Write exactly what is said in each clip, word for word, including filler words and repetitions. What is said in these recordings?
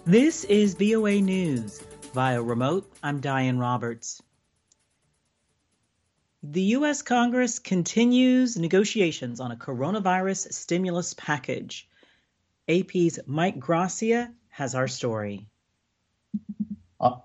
This is V O A News. Via remote, I'm Diane Roberts. The U S Congress continues negotiations on a coronavirus stimulus package. A P's Mike Gracia has our story. Uh,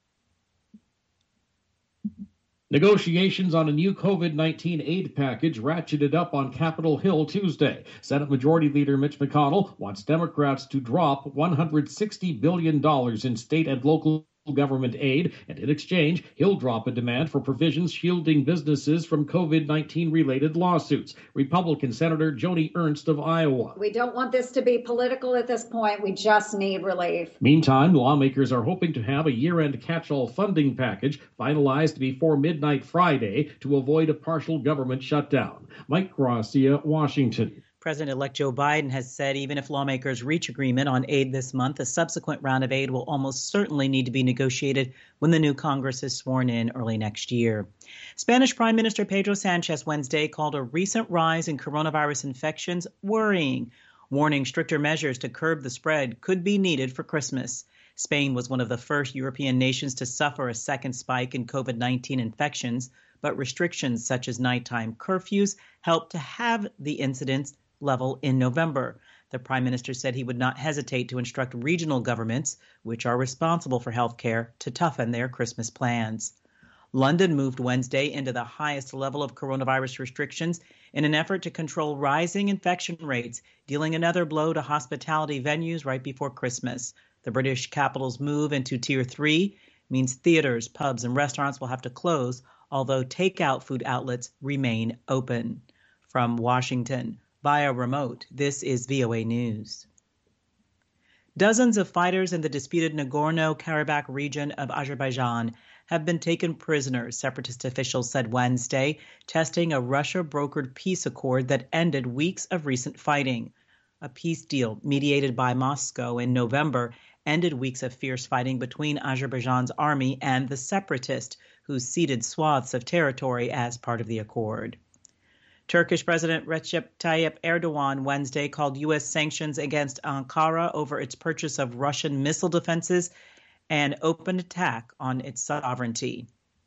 Negotiations on a new COVID nineteen aid package ratcheted up on Capitol Hill Tuesday. Senate Majority Leader Mitch McConnell wants Democrats to drop one hundred sixty billion dollars in state and local government aid, and in exchange, he'll drop a demand for provisions shielding businesses from COVID nineteen related lawsuits. Republican Senator Joni Ernst of Iowa. We don't want this to be political at this point. We just need relief. Meantime, lawmakers are hoping to have a year-end catch-all funding package finalized before midnight Friday to avoid a partial government shutdown. Mike Gracia, Washington. President-elect Joe Biden has said even if lawmakers reach agreement on aid this month, a subsequent round of aid will almost certainly need to be negotiated when the new Congress is sworn in early next year. Spanish Prime Minister Pedro Sanchez Wednesday called a recent rise in coronavirus infections worrying, warning stricter measures to curb the spread could be needed for Christmas. Spain was one of the first European nations to suffer a second spike in COVID nineteen infections, but restrictions such as nighttime curfews helped to halve the incidence level in November. The prime minister said he would not hesitate to instruct regional governments, which are responsible for health care, to toughen their Christmas plans. London moved Wednesday into the highest level of coronavirus restrictions in an effort to control rising infection rates, dealing another blow to hospitality venues right before Christmas. The British capital's move into Tier three means theaters, pubs, and restaurants will have to close, although takeout food outlets remain open. From Washington, via remote, this is V O A News. Dozens of fighters in the disputed Nagorno-Karabakh region of Azerbaijan have been taken prisoners, separatist officials said Wednesday, testing a Russia-brokered peace accord that ended weeks of recent fighting. A peace deal mediated by Moscow in November ended weeks of fierce fighting between Azerbaijan's army and the separatists, who ceded swaths of territory as part of the accord. Turkish President Recep Tayyip Erdogan Wednesday called U S sanctions against Ankara over its purchase of Russian missile defenses an open attack on its sovereignty.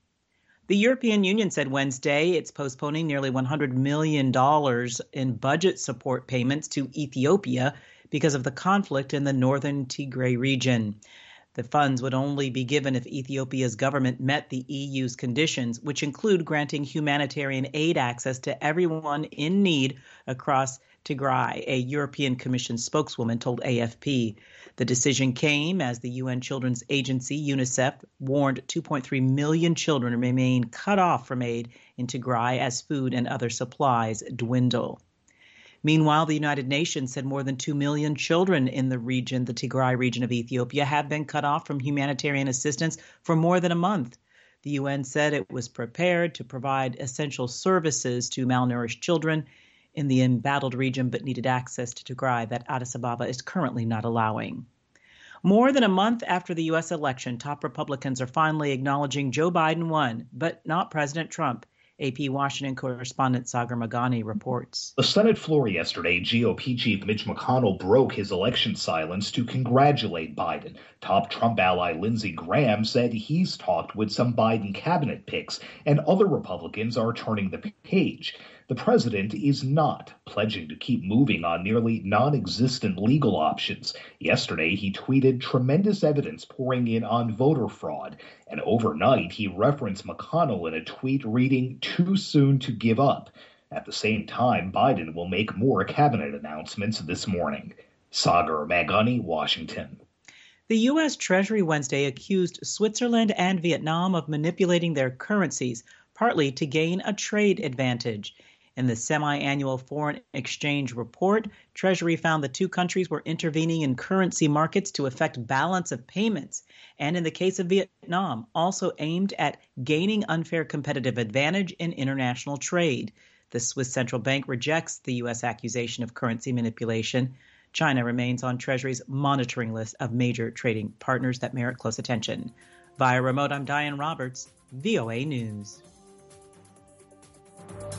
The European Union said Wednesday it's postponing nearly one hundred million dollars in budget support payments to Ethiopia because of the conflict in the northern Tigray region. The funds would only be given if Ethiopia's government met the E U's conditions, which include granting humanitarian aid access to everyone in need across Tigray, a European Commission spokeswoman told A F P. The decision came as the U N Children's Agency, UNICEF, warned two point three million children remain cut off from aid in Tigray as food and other supplies dwindle. Meanwhile, the United Nations said more than two million children in the region, the Tigray region of Ethiopia, have been cut off from humanitarian assistance for more than a month. The U N said it was prepared to provide essential services to malnourished children in the embattled region, but needed access to Tigray that Addis Ababa is currently not allowing. More than a month after the U S election, top Republicans are finally acknowledging Joe Biden won, but not President Trump. A P Washington correspondent Sagar Magani reports. The Senate floor yesterday, G O P Chief Mitch McConnell broke his election silence to congratulate Biden. Top Trump ally Lindsey Graham said he's talked with some Biden cabinet picks, and other Republicans are turning the page. The president is not pledging to keep moving on nearly non-existent legal options. Yesterday, he tweeted tremendous evidence pouring in on voter fraud. And overnight, he referenced McConnell in a tweet reading, "Too soon to give up." At the same time, Biden will make more cabinet announcements this morning. Sagar Magani, Washington. The U S Treasury Wednesday accused Switzerland and Vietnam of manipulating their currencies, partly to gain a trade advantage. In the semi-annual foreign exchange report, Treasury found the two countries were intervening in currency markets to affect balance of payments, and in the case of Vietnam, also aimed at gaining unfair competitive advantage in international trade. The Swiss Central Bank rejects the U S accusation of currency manipulation. China remains on Treasury's monitoring list of major trading partners that merit close attention. Via remote, I'm Diane Roberts, V O A News.